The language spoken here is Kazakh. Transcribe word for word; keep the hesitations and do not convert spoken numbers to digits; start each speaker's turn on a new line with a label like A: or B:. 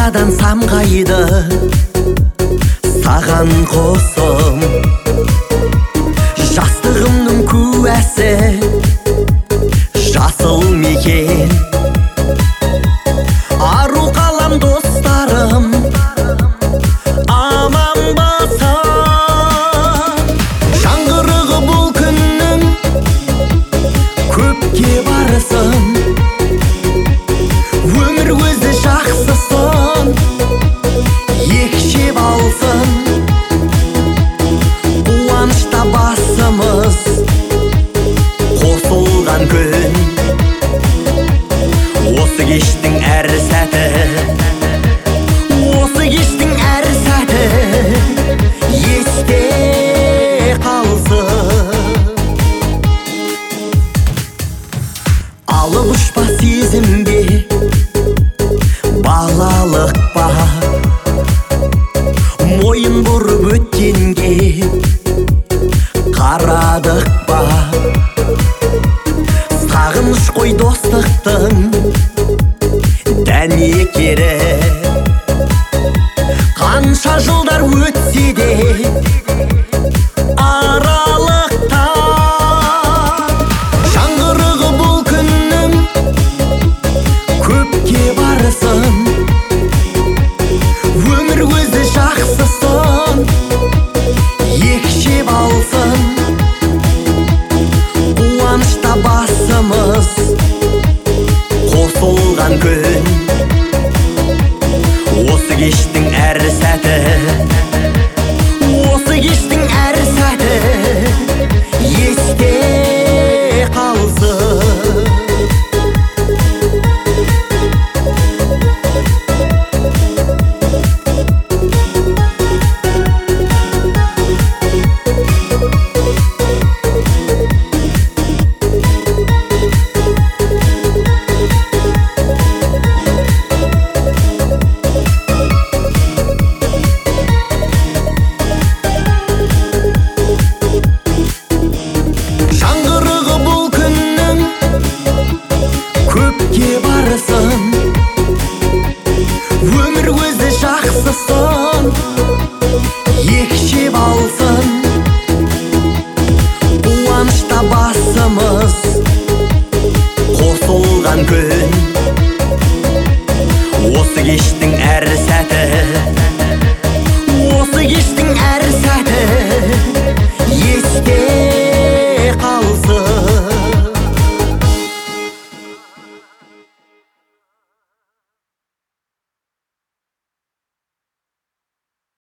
A: қайтадан самғайды саған қосым. Жастығымның куәсі жасыл мекен, ару қалам достарым аман болса. Жаңғырығы бұл күннің көпке барысын, өмір өзі жақсысын екшеп алсын. Қуанышта басымыз қосылған күн, осы кештің әр сәті, осы кештің әр сәті есте қалсын. Алып ұшпа сезімге балалық па, мойын бұрып өткенге қарадық па. Сағыныш қой достықтың дәнекері, қанша жылдар өтсе де аралықта. Жаңғырығы бұл күннің көпке барысын, өмір өзі жақсысын екшеп алсын. Қуанышта басымыз қосылған күн, осы кештің әр сәті, осы кештің әр сәті есте қалсын. Көпке барысын, өмір өзі жақсысын екшеп алсын. Қуанышта басымыз қосылған күн, осы кештің әр сәті, осы кештің әр сәті